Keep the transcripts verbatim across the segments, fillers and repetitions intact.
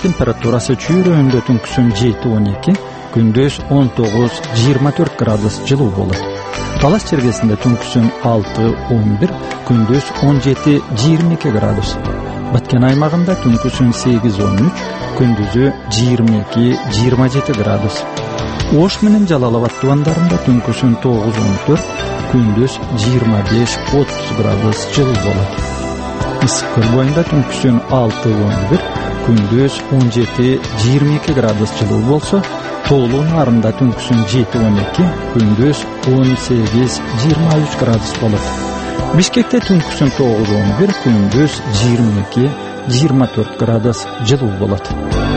температурасы чүйрөндө түнкүсүн жети он эки, күндүз он тогуз жыйырма төрт градус жылуу болот. Талас чергесинде түнкүсүн алты он бир, күндүз он жети жыйырма эки градус. Баткен аймагында түнкүсүн сегиз он үч, күндүзү жыйырма эки жыйырма жети градус. Ош менен Жалал-Абад тубандарында түнкүсүн тогуз он төрт, күндүз жыйырма беш отуз градус жылуу болот. Ысык боюнда түнкүсүн алты он бир, күндүз он жети жыйырма эки градус жылуу болсо, Тоолуу нарында түнкүсүн жети он эки, күндүз он сегиз жыйырма үч градус болот. Бишкекте түнкүсүн тогуз он бир, күндүз жыйырма эки жыйырма төрт градус жылуу болот.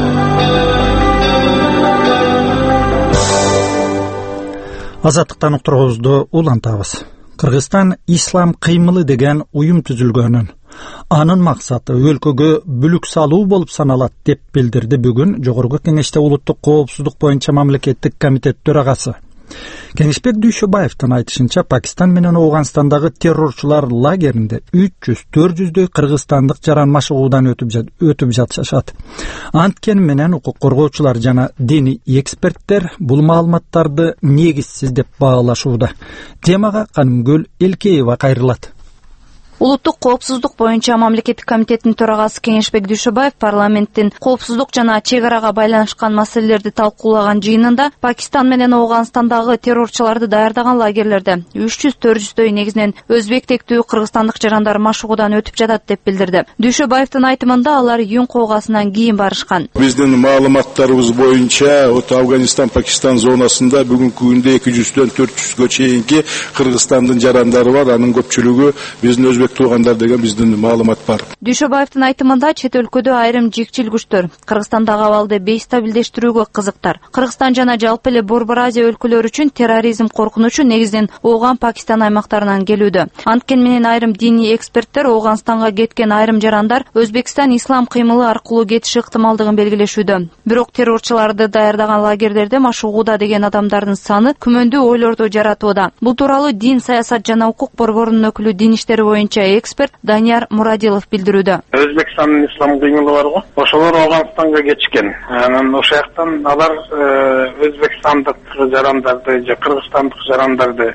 Азаттыктан уктуруубузду улантабыз. Кыргызстан ислам кыймылы деген уюм түзүлгөнүн, анын максаты өлкөгө бүлүк салуу болуп саналат деп билдирди бүгүн Жогорку Кеңеште улуттук коопсуздук боюнча мамлекеттик комитет төрагасы. Кеңешбек Дүйшөбаевдин айтышынча, Пакистан менен Ооганстандагы террорчулар лагеринде үч жүз төрт жүздөй кыргызстандык жаран машыгуудан өтүп өтүп жатышат. Анткени менен укук коргоочулар жана диний эксперттер бул маалыматтарды негизсиз деп баалашууда. Темага Канымгүл Элкеева кайрылат. Улуттук коопсуздук боюнча мамлекеттик комитеттин төрагасы Кеңешбек Дүйшөбаев парламенттин коопсуздук жана чек арага байланышкан маселелерди талкуулаган жыйынында Пакистан менен Ооганстандагы террорчуларды даярдаган лагерлерде үч жүз төрт жүздөй негизинен өзбек тектүү кыргызстандык жарандар машыгуудан өтүп жатат деп билдирди. Дүйшөбаевдин айтымында алар июнь куугасынан кийин барышкан. Биздин маалыматтарыбыз боюнча Афганистан-Пакистан зонасында бүгүнкү күндө эки жүздөн төрт жүзгө чейинки Кыргызстандын жарандары бар. Анын көпчүлүгү биздин өзбек туугандар деген биздин маалымат бар. Дүйшөбаевдин айтымында чет өлкөдө айрым жикчил күчтөр Кыргызстандагы абалды бейстабилдештирүүгө кызыктар. Кыргызстан жана жалпы эле Борбор Азия өлкөлөрү үчүн терроризм коркунучу негизинен Ооган, Пакистан аймактарынан келүүдө. Анткени менен айрым диний эксперттер Ооганстанга кеткен айрым жарандар Өзбекстан ислам кыймылы аркылуу кетиши ыктымалдыгын белгилешүүдө. Бирок террорчуларды даярдаган лагерлерде машыгууда деген адамдардын саны күмөндүү ойлорду жаратууда. Бул тууралуу Дин, саясат жана укук борборунун өкүлү дин иштери боюнча эксперт Данияр Мурадилов билдирүүдө. Өзбекстандын ислам кыймылы бар го. Ошолор Ооганстанга кетишкен. Анан ошол жактан алар өзбекстандык жарандарды же кыргызстандык жарандарды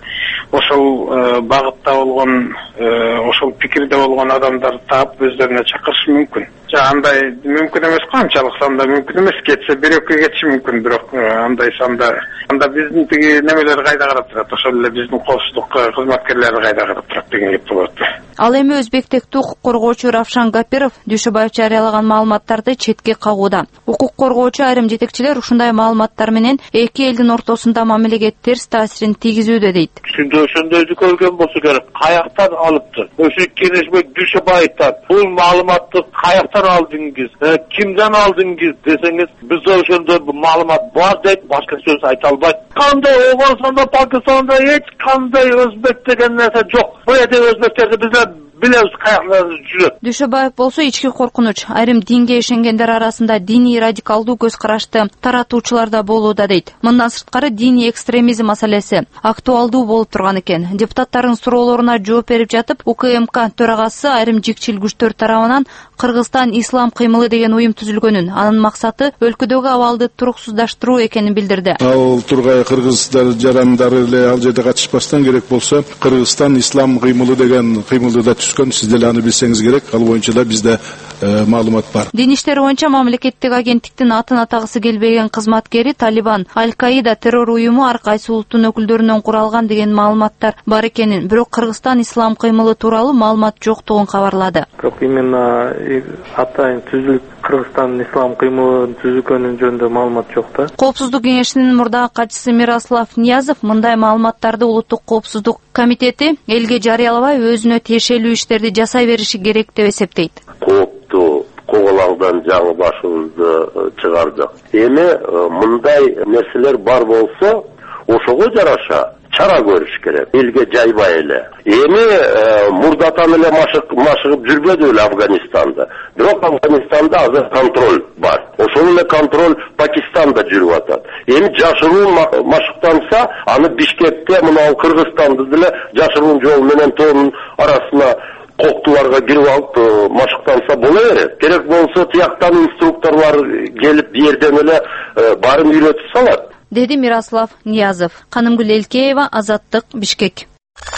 ошол багытта болгон, ошол пикирде болгон адамдарды таап өздөрүнө чакырышы мүмкүн. Жа андай мүмкүн эмес, канчалык санда мүмкүн эмес, кетсе бир экөө кетиши мүмкүн, бирок андай санда анда биздин тиги немелер кайда карап турат, ошол эле биздин коопсуздук кызматкерлери кайда карап турат деген геп болот. Ал эми өзбек тектүү укук коргоочу Равшан Гапиров Дүйшөбаев жарыялаган маалыматтарды четке кагууда. Укук коргоочу айрым жетекчилер ушундай маалыматтар менен эки элдин ортосунда мамилеге терс таасирин тийгизүүдө дейт. Ушундай ошондойду көргөн болсо керек. Каяктан алыптыр? Ошо Кеңешбек Дүйшөбаевден бул маалыматты каяктан алдыңыз? Кимден алдыңыз десеңиз, бизде ошондой маалымат бар дейт, башка сөз айта албайт. Кандай Ооганстанда, Пакистанда эч кандай өзбек деген нерсе жок. Бул жерде өзбектерди бизде билебиз каяктан жүрөт. Дүйшөбаев болсо ички коркунуч, айрым динге ишенгендер арасында диний радикалдуу көз карашты таратуучулар да болууда дейт. Мындан сырткары диний экстремизм маселеси актуалдуу болуп турган экен. Депутаттардын суроолоруна жооп берип жатып, УКМК төрагасы айрым жикчил күчтөр тарабынан Кыргызстан ислам кыймылы деген уюм түзүлгөнүн, анын максаты өлкөдөгү абалды туруксуздаштыруу экенин билдирди. Ал тургай кыргыздар жарандары эле ал жерде катышпастан керек болсо, Кыргызстан ислам кыймылы деген кыймылды да түзгөн, сиз деле аны билсеңиз керек. Ал боюнча да бизде маалымат бар. Дин иштери боюнча мамлекеттик агенттиктин атын атагысы келбеген кызматкери Талибан, Аль-Каида террор уюму ар кайсы улуттун өкүлдөрүнөн куралган деген маалыматтар бар экенин, бирок Кыргызстан ислам кыймылы тууралуу маалымат жоктугун кабарлады. Бирок именно атайын түзүлүп Кыргызстан ислам кыймылын түзүлгөнүн жөнүндө маалымат жок да. Коопсуздук кеңешинин мурдагы катчысы Мирослав Ниязов мындай маалыматтарды улуттук коопсуздук комитети элге жарыялабай өзүнө тиешелүү иштерди жасай бериши керек деп эсептейт. Коопту коголаңдан жаңы башыбызды чыгардык. Эми мындай нерселер бар болсо, ошого жараша чара көрүш керек. Элге жайбай эле. Эми мурдатан эле машык машыгып жүрбөдү эле Афганистанда. Бирок Афганистанда азыр контроль бар. Ошол эле контроль Пакистанда жүрүп атат. Эми жашыруун машыктанса, аны Бишкекте мына Кыргызстанды деле жашыруун жол менен тоонун арасына коктуларга кирип алып машыктанса боло берет. Керек болсо тияктан инструкторлор келип бу жерден эле баарын үйрөтүп салат, деди Мирослав Ниязов. Канымгүл Элкеева, Азаттык, Бишкек.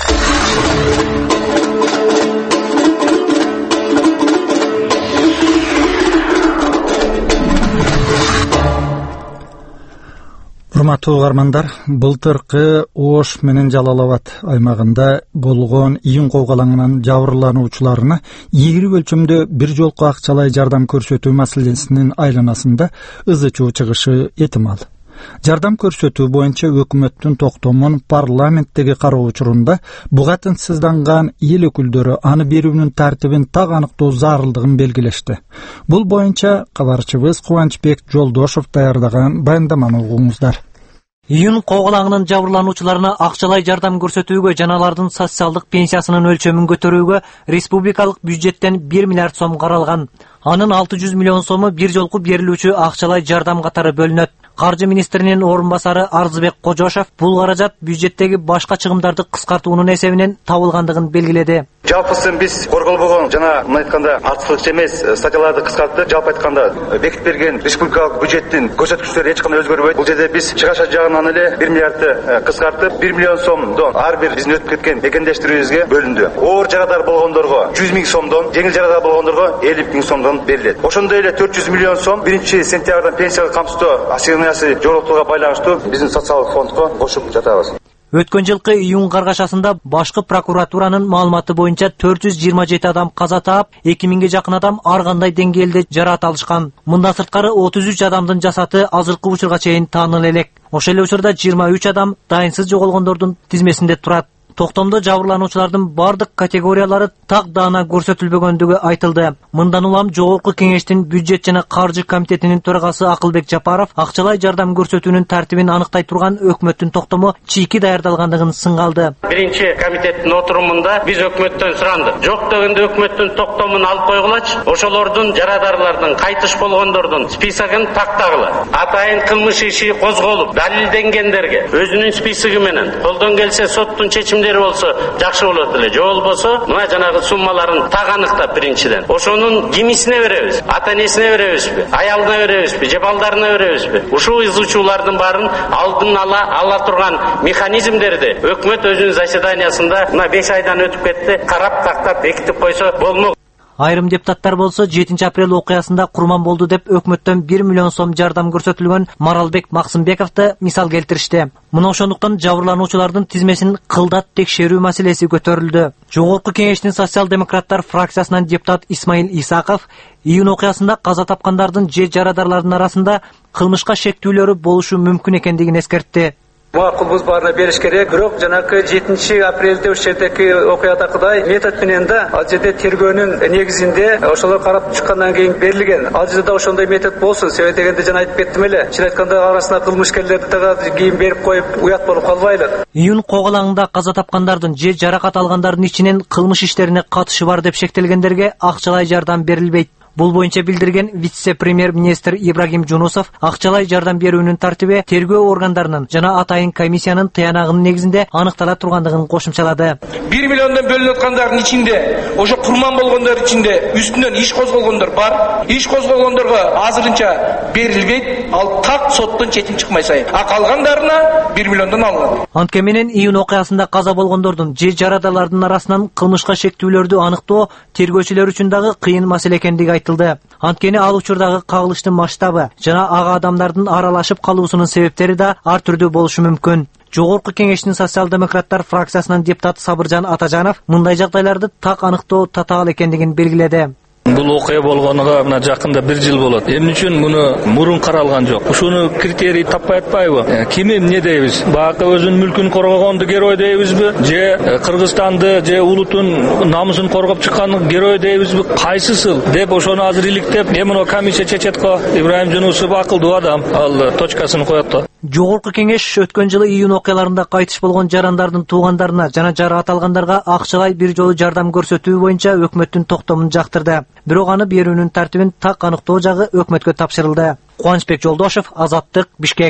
Урматтуу угармандар, былтыркы Ош менен Жалал Абад аймагында болгон июнь кобгалаңынан жабырлануучуларына ийгилик өлчөмдө бир жолку акчалай жардам көрсөтүү маселесинин айланасында ызы чуу чыгышы этимал. Жардам көрсөтүү боюнча өкмөттүн токтомун парламенттеги кароо учурунда буга тынчсызданган эл өкүлдөрү аны берүүнүн тартибин так аныктоо зарылдыгын белгилешти. Бул боюнча кабарчыбыз Кубанычбек Жолдошов даярдаган баяндаманы угуңуздар. Июнь кобгалаңынын жабырлануучуларына акчалай жардам көрсөтүүгө жана алардын социалдык пенсиясынын өлчөмүн көтөрүүгө республикалык бюджеттен бир миллиард сом каралган. Анын алты жүз миллион сому бир жолку берилүүчү акчалай жардам катары бөлүнөт. Каржы министринин орун басары Арзыбек Кожошов бул каражат бюджеттеги башка чыгымдарды кыскартуунун эсебинен табылгандыгын белгиледи. Жалпысын биз корголбогон жана мына айтканда артыкчы эмес статьяларды кыскарттык. Жалпы айтканда бекитип берген республикалык бюджеттин көрсөткүчтөрү эч кандай өзгөрбөйт. Бул жерде биз чыгаша жагынан эле бир миллиардты кыскартып, бир миллион сомдон ар бир биздин өтүп кеткен экендештирүүбүзгө бөлүндү. Оор жарадар болгондорго жүз миң сомдон, жеңил жарадар болгондорго элүү миң сомдон берилет. Ошондой эле төрт жүз миллион сом биринчи сентябрдан пенсияга камсыздоо ассигнациясы жоготууга байланыштуу биздин социалдык фондко кошуп жатабыз. Өткөн жылкы июнь каргашасында башкы прокуратуранын маалыматы боюнча төрт жүз жыйырма жети адам каза таап, эки миңге жакын адам ар кандай деңгээлде жараат алышкан. Мындан сырткары отуз үч адамдын жасаты азыркы учурга чейин таанылы элек. Ошол эле учурда жыйырма үч адам дайынсыз жоголгондордун тизмесинде турат. Токтомдо жабырлануучулардын бардык категориялары так даана көрсөтүлбөгөндүгү айтылды. Мындан улам Жогорку Кеңештин бюджет жана каржы комитетинин төрагасы Акылбек Жапаров акчалай жардам көрсөтүүнүн тартибин аныктай турган өкмөттүн токтому чийки даярдалгандыгын сынгалды. Биринчи комитеттин отурумунда биз өкмөттөн сурандык. Жок дегенде өкмөттүн токтомун алып койгулачы, ошолордун жарадарлардын, кайтыш болгондордун списогун тактагыла. Атайын кылмыш иши козголуп, далилденгендерге өзүнүн списоги менен колдон келсе соттун чечимдери болсо жакшы болот эле. Же болбосо мына жанагы суммаларын так аныктап биринчиден ошонун кимисине беребиз, ата энесине беребизби, аялына беребизби, же балдарына беребизби? Ушул изучуулардын баарын алдын ала ала турган механизмдерди өкмөт өзүнүн заседаниясында мына беш айдан өтүп кетти, карап тактап бекитип койсо болмок. Айрым депутаттар болсо жетинчи апрель окуясында курман болду деп өкмөттөн бир миллион сом жардам көрсөтүлгөн Маралбек Максымбековду мисал келтиришти. Мына ошондуктан жабырлануучулардын тизмесин кылдат текшерүү маселеси көтөрүлдү. Жогорку Кеңештин социал-демократтар фракциясынан депутат Исмаил Исаков июнь окуясында каза тапкандардын же жарадарлардын арасында кылмышка шектүүлөрү болушу мүмкүн экендигин эскертти. Макулбуз баарына бериш керек. Бирок жанакы жетинчи апрелде ошол жердеги окуядагыдай метод менен да ал жерде тергөөнүн негизинде ошолор карап чыккандан кийин берилген. Ал жерде ошондой метод болсун. Себеби дегенде жана айтып кеттим эле. Чын айтканда арасына кылмышкерлерди дагы кийин берип коюп уят болуп калбайлы. Июнь кобгалаңында каза тапкандардын же жаракат алгандардын ичинен кылмыш иштерине катышы бар деп шектелгендерге акчалай жардам берилбейт. Бул боюнча билдирген вице-премьер-министр Ибрагим Жунусов акчалай жардам берүүнүн тартиби тергөө органдарынын жана атайын комиссиянын тыянагынын негизинде аныктала тургандыгын кошумчалады. бир миллиондон бөлүнүп аткандардын ичинде ошо курман болгондор ичинде үстүнөн иш козголгондор бар. Иш козголгондорго азырынча берилбейт. Ал так соттон чечим чыкмай сайын. А калгандарына бир миллиондон алынат. Антке менен июнь окуясында каза болгондордун же жарадарлардын арасынан кылмышка шектүүлөрдү аныктоо тергөөчүлөр үчүн дагы кыйын маселе экендиги айтылды. Анткени ал учурдагы кагылыштын масштабы жана ага адамдардын аралашып калуусунун себептери да ар түрдүү болушу мүмкүн. Жогорку Кеңештин социал-демократтар фракциясынын депутаты Сабыржан Атажанов мындай жагдайларды так аныктоо татаал экендигин белгиледи. Бул окуя болгонуга мына жакында бир жыл болот. Эмне үчүн муну мурун каралган жок? Ушуну критерий таппай атпайбы? Ким эмне дейбиз? Бакы өзүнүн мүлкүн коргогонду герой дейбизби? Же Кыргызстанды же улутун намысын коргоп чыккан герой дейбизби? Кайсысыл деп ошону азыр иликтеп, эмне комиссия чечет го? Ибрагим Жунусов акылдуу адам, ал точкасын коет го. Жогорку Кеңеш өткөн жылы июнь окуяларында кайтыш болгон жарандардын туугандарына жана жараат алгандарга акчалай бир жолу жардам көрсөтүү боюнча өкмөттүн токтомун жактырды. Бирок аны берүүнүн тартибин так аныктоо жагы өкмөткө тапшырылды. Кубанычбек Жолдошов, Азаттык, Бишкек.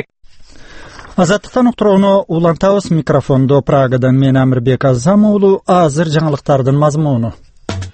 Азаттыктан уктурууну улантабыз. Микрофондо Прагадан мен Амирбек Азам уулу. Азыр жаңылыктардын мазмуну.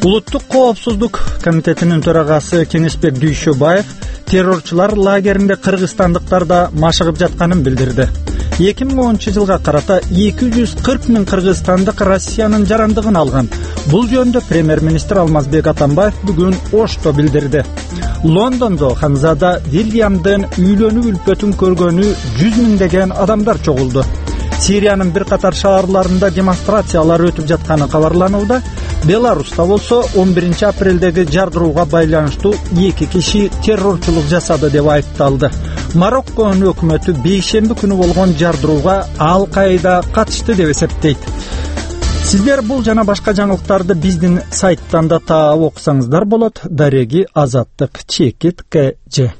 Улуттук коопсуздук комитетинин төрагасы Кеңешбек Дүйшөбаев террорчулар лагеринде кыргызстандыктарда машыгып жатканын билдирди. эки миң онунчу жылга карата эки жүз кырк миң кыргызстандык Россиянын жарандыгын алган. Бул жөнүндө премьер-министр Алмазбек Атамбаев бүгүн Ошто билдирди. Лондондо Ханзада Вильямдын үйлөнүү үлпөтүн көргөнү жүз миңдеген адамдар чогулду. Сириянын бир катар шаарларында демонстрациялар өтүп жатканы кабарланууда. Беларуста болсо он биринчи апрелдеги жардырууга байланыштуу эки киши террорчулук жасады деп айыпталды. Марокконун өкмөтү бейшемби күнү болгон жардырууга Ал Каида катышты деп эсептейт. Сиздер бул жана башка жаңылыктарды биздин сайттан да таап окусаңыздар болот. Дареги Азаттык Чекит КЖ.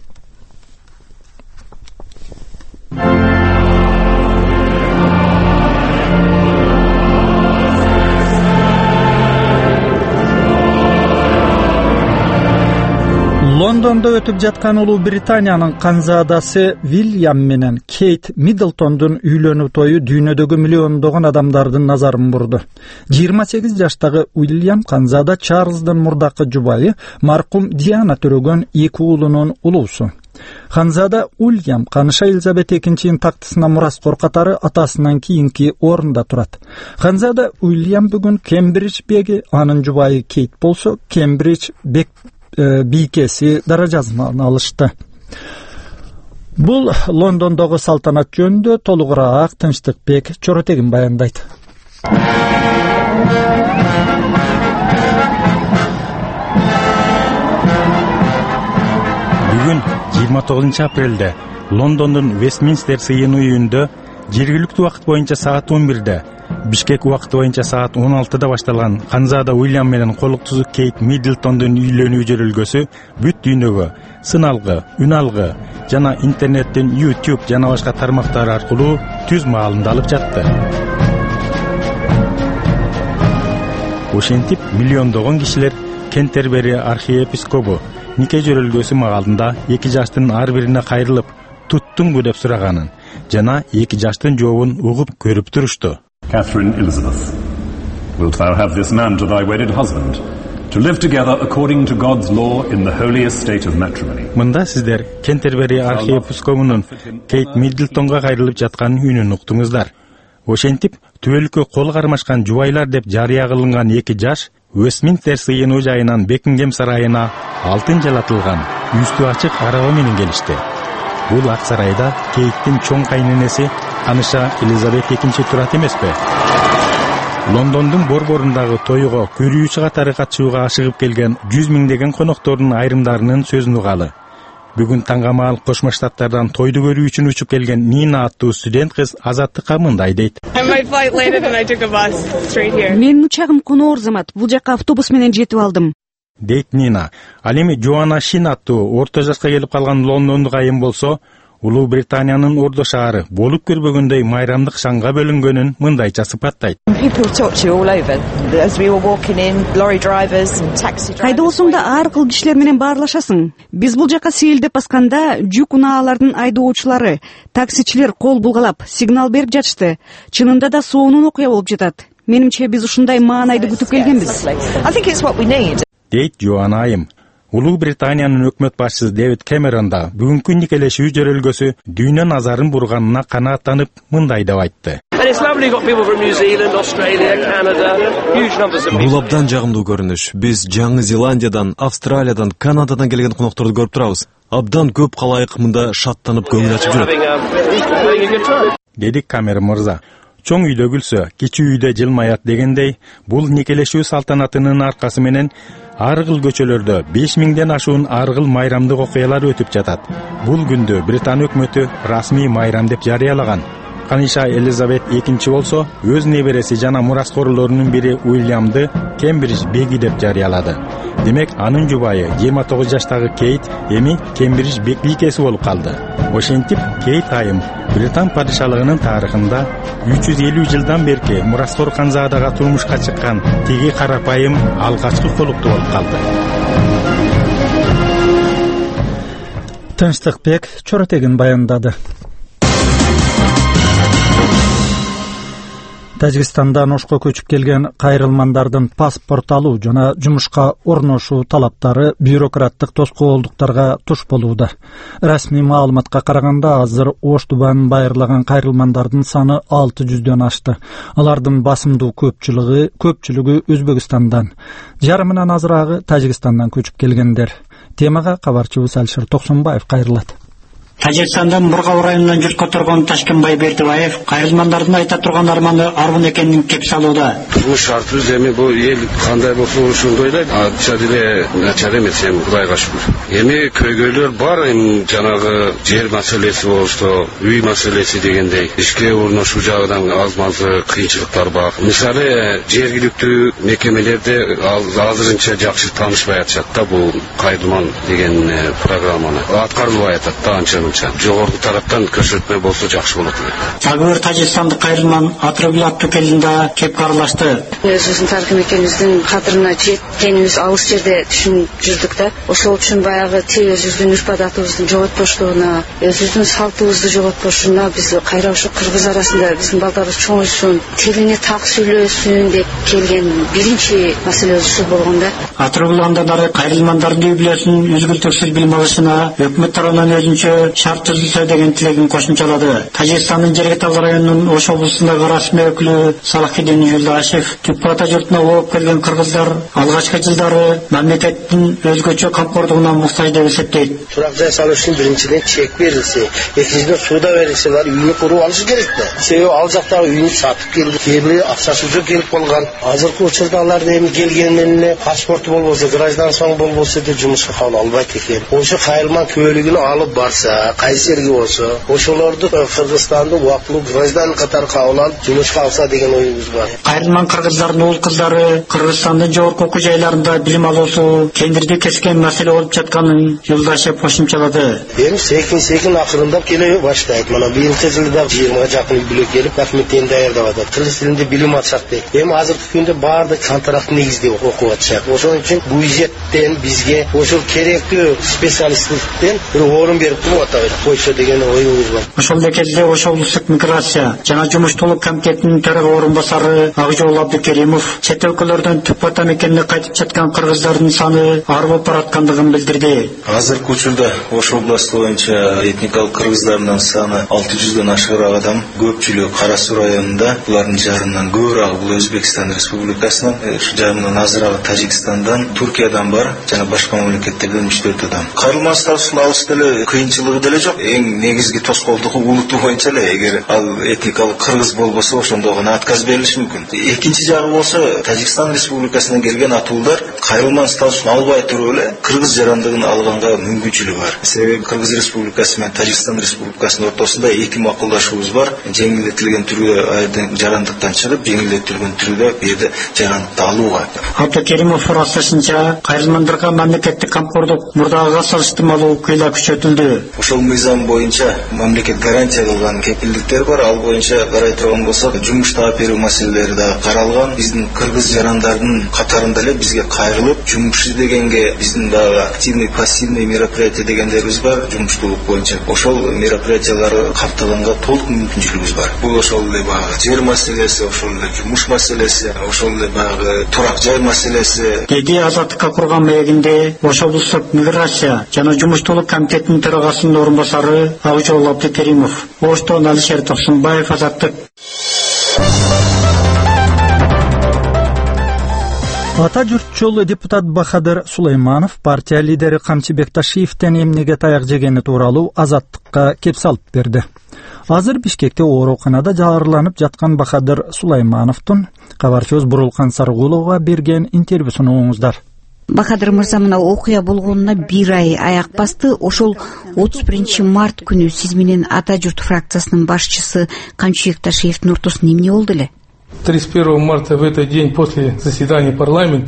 Лондондо өтүп жаткан Улуу Британиянын канзадасы Вильям менен Кейт Миддлтондун үйлөнүү тою дүйнөдөгү миллиондогон адамдардын назарын бурду. жыйырма сегиз жаштагы Уильям канзада Чарльздын мурдакы жубайы маркум Диана төрөгөн эки уулунун улуусу. Ханзада Уильям каныша Элизабет экинчинин тактысына мураскор катары атасынан кийинки орунда турат. Ханзада Уильям бүгүн Кембридж беги, анын жубайы Кейт болсо Кембридж бек бийкеси даражасын алышты. Бул Лондондогу салтанат жөнүндө толугураак Тынчтыкбек Чоротегин баяндайт. Бүгүн жыйырма тогузунчу апрелде Лондондун Вестминстер сыйынуу үйүндө жергиликтүү убакыт боюнча саат он бирде, Бишкек убакыты боюнча саат он алтыда башталган Ханзада Уильям менен колуктузу Кейт Миддлтондун үйлөнүү жөрөлгөсү бүт дүйнөгө сыналгы, үн алгы жана интернеттин YouTube жана башка тармактар аркылуу түз маалында алып жатты. Ошентип миллиондогон кишилер Кентербери архиепископу нике жөрөлгөсү маалында эки жаштын ар бирине кайрылып, туттуңбу деп сураганын жана эки жаштын жообун угуп көрүп турушту. Catherine Elizabeth, wilt thou have this man to thy wedded husband, to live together according to God's law in the holy estate of matrimony. Мында сиздер Кентербери архиепископунун Кейт Миддлтонго кайрылып жаткан үнүн уктуңуздар. Ошентип, түбөлүккө кол кармашкан жубайлар деп жарыя кылынган эки жаш Вестминстер сыйынуу жайынан Бекингем сарайына алтын жалатылган, үстү ачык араба менен келишти. Бул ак сарайда Кейттин чоң кайненеси Аныша Элизабет экинчи турат эмеспи? Лондондун борборундагы тоюга көрүүчү катары катышууга ашыгып келген жүз миңдеген коноктордун айрымдарынын сөзүн угалы. Бүгүн таңгамаал Кошмо Штаттардан тойду көрүү үчүн учуп келген Нина аттуу студент кыз Азаттыкка мындай дейт. Менин учагым коноор замат, бул жакка автобус менен жетип алдым. Дейт Нина. Ал эми Жоана Шин аттуу орто жашка келип калган лондондук айым болсо, Улуу Британиянын ордо шаары болуп көрбөгөндөй майрамдык шаңга бөлүнгөнүн мындайча сыпаттайт. Кайда болсоң да ар кыл кишилер менен баарлашасың. Биз бул жака сейилдеп басканда жүк унаалардын айдоочулары, таксичилер кол булгалап, сигнал берип жатышты. Чынында да соонун окуя болуп жатат. Менимче биз ушундай маанайды күтүп келгенбиз. Дейт Жоана айым. Улуу Британиянын өкмөт башчысы Дэвид Кэмерон да бүгүнкү никелешүү жөрөлгөсү дүйнө назарын бурганына канааттанып мындай деп айтты. Бул абдан жагымдуу көрүнүш. Биз Жаңы Зеландиядан, Австралиядан, Канададан келген конокторду көрүп турабыз. Абдан көп калайык мында шаттанып көңүл ачып жүрөт. Деди Кэмерон мырза. Чоң үйдө күлсө, кичи үйдө жылмаят дегендей, бул никелешүү салтанатынын аркасы менен ар кыл көчөлөрдө беш миңден ашуун ар кыл майрамдык окуялар өтүп жатат. Бул күндө Британ өкмөтү расмий майрам деп жарыялаган. Каныша Элизабет экинчи болсо, өз небереси жана мураскорлорунун бири Уильямды Кембридж беги деп жарыялады. Демек, анын жубайы жыйырма тогуз жаштагы Кейт эми Кембридж бекбийкеси болуп калды. Ошентип, Кейт айым Британ падышалыгынын тарыхында үч жүз элүү жылдан берки мураскор Ханзадага турмушка чыккан тиги карапайым алгачкы колукту болуп калды. Тынчтыкбек Чоротегин баяндады. Тажикстандан Ошко көчүп келген кайрылмандардын паспорт алуу жана жумушка орношуу талаптары бюрократтык тоскоолдуктарга туш болууда. Расмий маалыматка караганда азыр Ош тубанын байырлаган кайрылмандардын саны алты жүздөн ашты. Алардын басымдуу көпчүлүгү көпчүлүгү Өзбекстандан, жарымынан азыраагы Тажикстандан көчүп келгендер. Темага кабарчыбыз Алишер Токсонбаев кайрылат. Тажикстандан Мургау районунан жүрүп которгон Ташкенбай Бердибаев кайрылмандардын айта турган арманы арман экенин кеп салууда. Турмуш шартыбыз эми бул эл кандай болсо ошондой эле, акча деле начар эмес, эми Кудайга шүгүр. Эми көйгөйлөр бар, эми жанагы жер маселеси болсо, үй маселеси дегендей, ишке орношуу жагынан аз-маз кыйынчылыктар бар. Мисалы, жергиликтүү мекемелерде азырынча жакшы таанышпай атышат да бул кайрылман деген программаны. Аткарылбай атат да анча. Жогорку тараптан көрсөтмө болсо жакшы болот. Дагы бир тажикстандык кайрылман Атрогул Абдукелинда кеп каралашты. Өзүбүздүн тарыхый мекенибиздин кадырына жеткенибиз алыс жерде түшүнүп жүрдүк да. Ошол үчүн баягы тил өзүбүздүн үрп-адатыбызды жоготпоштугуна, өзүбүздүн салтыбызды жоготпошуна биз кайра ушу кыргыз арасында биздин балдарыбыз чоңойсун, тилине так сүйлөсүн деп келген биринчи маселе ушул болгон да. Атрогул андан ары кайрылмандардын үй-бүлөсүн үзгүлтүксүз билим алышына өкмөт тарабынан өзүнчө шарт түзүлсө деген тилегин кошумчалады. Тажикстандын Жергетал районунун Ош облусундагы расмий өкүлү Салахидин Юлдашев түп ата журтуна ооп келген кыргыздар алгачкы жылдары мамлекеттин өзгөчө камкордугуна муктаж деп эсептейт. Турак жай салуу үчүн биринчиден чек берилсе, экинчиден сууda берилсе, алар үйүн куруп алышы керек да. Себеби ал жактагы үйүн сатып келди, кээ бири акчасы жок келип калган. Азыркы учурда алар эми келгенден эле паспорту болбосо, гражданствоң болбосо да жумушка кабыл албайт экен. Ошо кайрылман күбөлүгүн алып барса, кайсы жерге болсо, ошолорду Кыргызстанды убактылуу граждан катары кабыл алып, жумушка алса деген оюбуз бар. Кайрылман кыргыздардын уул кыздары Кыргызстандын жогорку окуу жайларында билим алуусу кендирди кескен маселе болуп жатканын Юлдашев кошумчалады. Эми секин-секин акырындап келе баштайт. Мына быйылкы жылда жыйырмага жакын үй-бүлө келип, документтерин даярдап атат. Кыргыз тилинде билим алышат дейт. Эми азыркы күндө баардык контракт негизде окуп атышат. Ошон үчүн бюджеттен бизге ошол керектүү специалисттен бир орун берип атабайт койсо деген оюбуз бар. Ошол кезде Ош облустук миграция жана жумуштуулук комитетинин төрага орун басары Агжол Абдукеримов чет өлкөлөрдөн түп ата мекенине кайтып жаткан кыргыздардын саны арып бараткандыгын билдирди. Азыркы учурда Ош областы боюнча этникалык кыргыздардын саны алты жүздөн ашыгыраак адам, көпчүлүгү Кара Суу районунда, булардын жарымынан көбүрөөгү бул Өзбекстан Республикасынан, жарымынан азыраагы Тажикстандан, Туркиядан бар жана башка мамлекеттерден үч төрт адам. Кайрылман статусун алыш деле кыйынчылыгы деле жок. Эң негизги тоскоолдугу улуту боюнча эле, эгер ал этникалык кыргыз болбосо ошондо гана отказ берилиши мүмкүн. Экинчи жагы болсо, Тажикстан Республикасынан келген атуулдар кайрылман статусун албай туруп эле кыргыз жарандыгын алганга мүмкүнчүлүгү бар. Себеби Кыргыз Республикасы менен Тажикстан Республикасынын ортосунда эки макулдашуубуз бар. Жеңилдетилген түрдө жарандыктан чыгып, жеңилдетилген түрдө бу жерде жарандыкты алууга. Абдукеримов расынча кайрылмандарга мамлекеттик камкордук мурдагыга салыштырмалуу кыйла күчөтүлдү. Ошол мыйзам боюнча мамлекет гарантия кылган кепилдиктер бар. Ал боюнча карай турган болсок, жумуш таап берүү маселелери да каралган. Биздин кыргыз жарандардын катарында эле бизге кайрылып, жумуш издегенге биздин дагы активный, пассивный мероприятие дегендерибиз бар жумуштуулук боюнча. Ошол мероприятияларды каттаганга толук мүмкүнчүлүгүбүз бар. Бул ошол эле багы жер маселеси, ошол эле жумуш маселеси, ошол эле багы турак жай маселеси. Деди азаттыкка курган маегинде Ош облустук миграция жана жумуштуулук комитетинин төрагасынын орун басары Агжол Абдукеримов. Оштон Алишер Токсонбаев, Азаттык. Ата журтчул депутат Бахадыр Сулайманов партия лидери Камчы Бекташиевден эмнеге таяк жегени тууралуу Азаттыкка кеп салып берди. Азыр Бишкекте ооруканада жаарыланып жаткан Бахадыр Сулаймановдун кабарчыбыз Бурулкан Сарыгуловго берген интервьюсун угуңуздар. Бахадыр мырза, мына окуя болгонуна бир ай аяк басты. Ошол отуз биринчи март күнү сиз менен Ата журт фракциясынын башчысы Камчы Бекташиевдин ортосунда эмне болду эле? тридцать первого марта, в этот день после заседания парламента,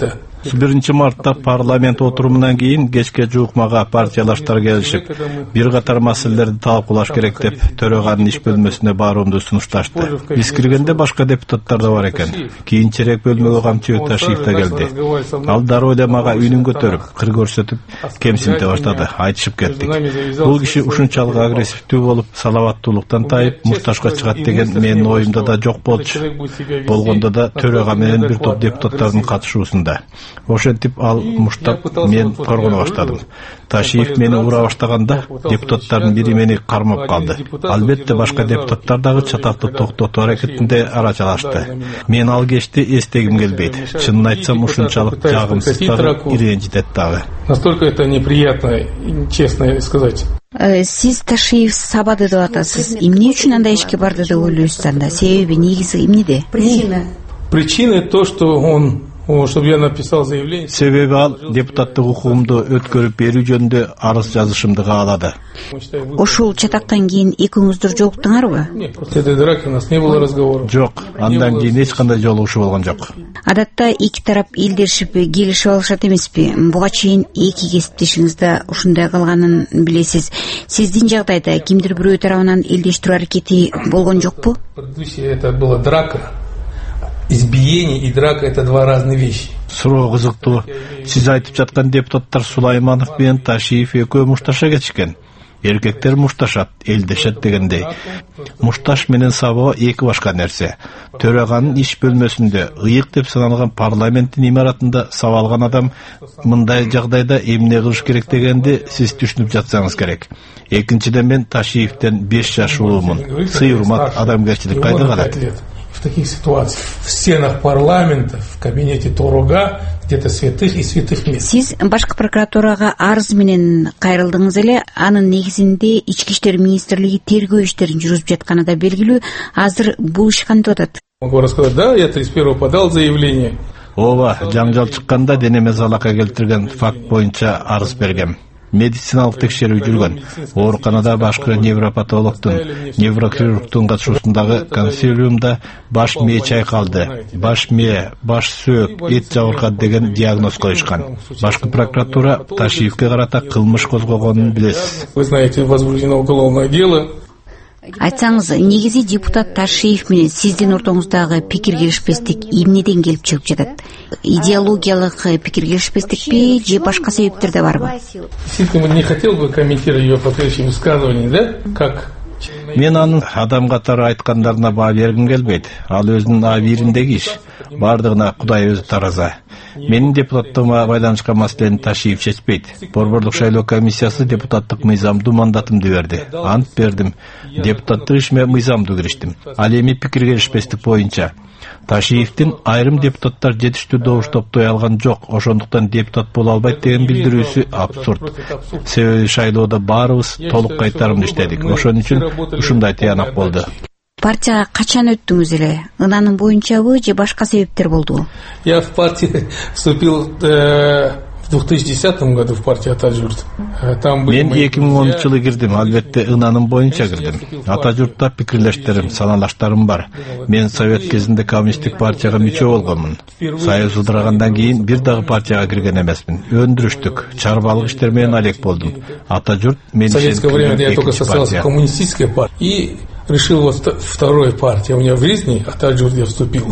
биринчи мартта парламент отурумунан кийин кечке жуук мага партиялаштар келишип, бир катар маселелерди талкуулаш керек деп төрөганын иш бөлмөсүнө баруумду сунушташты. Биз киргенде башка депутаттар да бар экен. Кийинчерээк бөлмөгө Камчыбек Ташиев да келди. Ал дароо эле мага үнүн көтөрүп, кыр көрсөтүп, кемсинте баштады, айтышып кеттик. Бул киши ушунчалык агрессивдүү болуп, салаваттуулуктан тайып, мушташка чыгат деген менин оюмда да жок болчу. Болгондо да төрага менен бир топ депутаттардын катышуусунда. Ошентип ал муштап мен коргоно баштадым. Ташиев мени ура баштаганда депутаттардын бири мени кармап калды. Албетте башка депутаттар дагы чатакты токтотуу аракетинде арачалашты. Мен ал кечти эстегим келбейт. Чынын айтсам ушунчалык жагымсыз дагы иренжитет дагы. Настолько это неприятно, честно сказать. Сиз Ташиев сабады деп атасыз. Эмне үчүн андай ишке барды деп ойлойсуз анда? Себеби негизи эмнеде? Причина. Причина то, что он чтобы я написал заявление. Себеби ал депутаттык укугумду өткөрүп берүү жөнүндө арыз жазышымды каалады. Ошол чатактан кийин экөөңүздөр жолуктуңарбы? Нет, после этой драки у нас не было разговора. Жок, андан кийин эч кандай жолугушуу болгон жок. Адатта эки тарап элдешип, келишип алышат эмеспи? Буга чейин эки кесиптешиңиз да ушундай кылганын билесиз. Сиздин жагдайда кимдир бирөө тарабынан элдештирүү аракети болгон жокпу? Это была драка. Избиение и драка — это два разные вещи. Суроо кызыктуу. Сиз айтып жаткан депутаттар Сулайманов менен Ташиев экөө мушташа кетишкен. Эркектер мушташат, элдешет дегендей. Мушташ менен сабоо эки башка нерсе. Төраганын иш бөлмөсүндө ыйык деп саналган парламенттин имаратында сабалган адам мындай жагдайда эмне кылыш керек дегенди сиз түшүнүп жатсаңыз керек. Экинчиден мен Ташиевден беш жаш улуумун. Сый урмат, адамгерчилик кайда калат? В таких ситуациях в стенах парламента, в кабинете Торуга, где-то святых и святых мест. Сиз башкы прокуратурага арыз менен кайрылдыңыз эле, анын негизинде Ички иштер министрлиги тергөө иштерин жүргүзүп жатканы да белгилүү. Азыр бул иш кантип атат? Могу рассказать, да, я тридцать первого подал заявление. Ооба, жаңжал чыкканда денеме залака келтирген факт боюнча арыз бергем. Медициналык текшерүү жүргөн. Ооруканада башкы невропатологдун, неврохирургдун катышуусундагы консилиумда баш мээ чайкалды, баш мээ, баш сөөк, эт жабыркады деген диагноз коюшкан. Башкы прокуратура Ташиевке карата кылмыш козгогонун билесиз. Вы знаете, возбуждено уголовное дело. Айтсаңыз, негизи депутат Ташиев менен сиздин ортоңуздагы пикир келишпестик эмнеден келип чыгып жатат? Идеологиялык пикир келишпестикпи же башка себептер да барбы? Действительно, не хотел бы комментировать ее последующие высказывания, да? Как Мен анын адам катары айткандарына баа бергим келбейт. Ал өзүнүн абийириндеги иш. Бардыгына Кудай өзү тараза. Менин депутаттыгыма байланышкан маселени Ташиев чечпейт. Борборлук шайлоо комиссиясы депутаттык мыйзамдуу мандатымды берди. Ант бердим. Депутаттык ишиме мыйзамдуу кириштим. Ал эми пикир келишпестик боюнча Ташиевдин айрым депутаттар жетиштүү добуш топтой алган жок, ошондуктан депутат боло албайт деген билдирүүсү абсурд. Себеби шайлоодо баарыбыз толук кайтарымды иштедик. Ошон үчүн ушундай тыянак болду. Партияга качан өттүңүз эле? Ынанын боюнчабы же башка себептер болдубу? Я в партию вступил в две тысячи десятом году в партию Атажурт. Мен эки миң онунчу жылы кирдим, албетте ынанын боюнча кирдим. Атажуртта пикирлештерим, саналаштарым бар. Мен совет кезинде коммунисттик партияга мүчө болгонмун. Союз ыдырагандан кийин бир дагы партияга кирген эмесмин. Өндүрүштүк, чарбалык иштер менен алек болдум. Атажурт мен в советское время я только состоялся в коммунистической партии и решил вот второй партии. У меня в жизни Атажурт я вступил.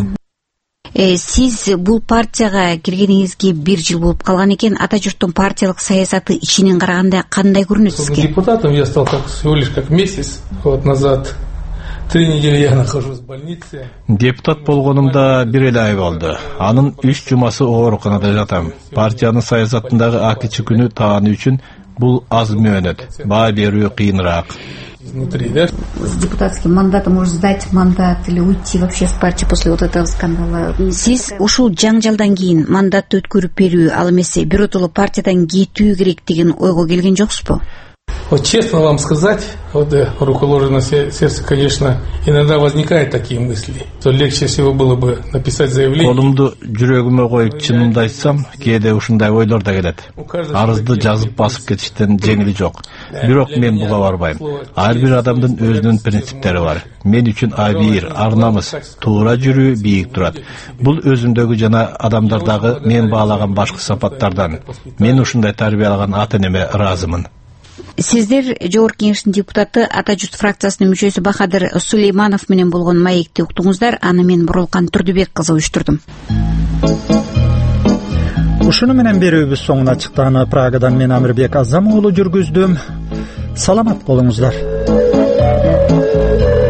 Э, сиз бул партияга киргениңизге бир жыл болуп калган экен. Атажурттун партиялык саясаты ичинен караганда кандай көрүнөт сизге? Депутатом я стал как всего лишь как месяц вот назад. Три недели я нахожусь в больнице. Депутат болгонумда бир эле ай болду. Анын үч жумасы ооруканада жатам. Партиянын саясатындагы акичи күнү тааны үчүн бул аз мөөнөт. Баа берүү кыйыныраак. Внутри, да? С депутатским мандатом может сдать мандат или уйти вообще с партии после вот этого скандала. Сиз ушул жаңжалдан кийин мандатты өткөрүп берүү, ал эмесе биротоло партиядан кетүү керек деген ойго келген жоксузбу? Вот честно вам сказать, вот да, руку ложа на сердце, конечно, иногда возникают такие мысли, что легче всего было бы написать заявление. Колумду жүрөгүмө коюп чынымды айтсам, кээде ушундай ойлор да келет. Арызды жазып басып кетиштен жеңили жок. Бирок мен буга барбайм. Ар бир адамдын өзүнүн принциптери бар. Мен үчүн абийир, ар намыс, туура жүрүү бийик турат. Бул өзүмдөгү жана адамдардагы мен баалаган башкы сапаттардан. Мен ушундай тарбияланган ата энеме ыраазымын. Сиздер Жогорку Кеңештин депутаты Ата журт фракциясынын мүчөсү Бахадыр Сулейманов менен болгон маекти уктуңуздар. Аны мен Бурулкан Турдубек кызы уюштурдум. Ушуну менен берүүбүз соңуна чыкты. Аны Прагадан мен Амирбек Азам уулу жүргүздүм. Саламат болуңуздар.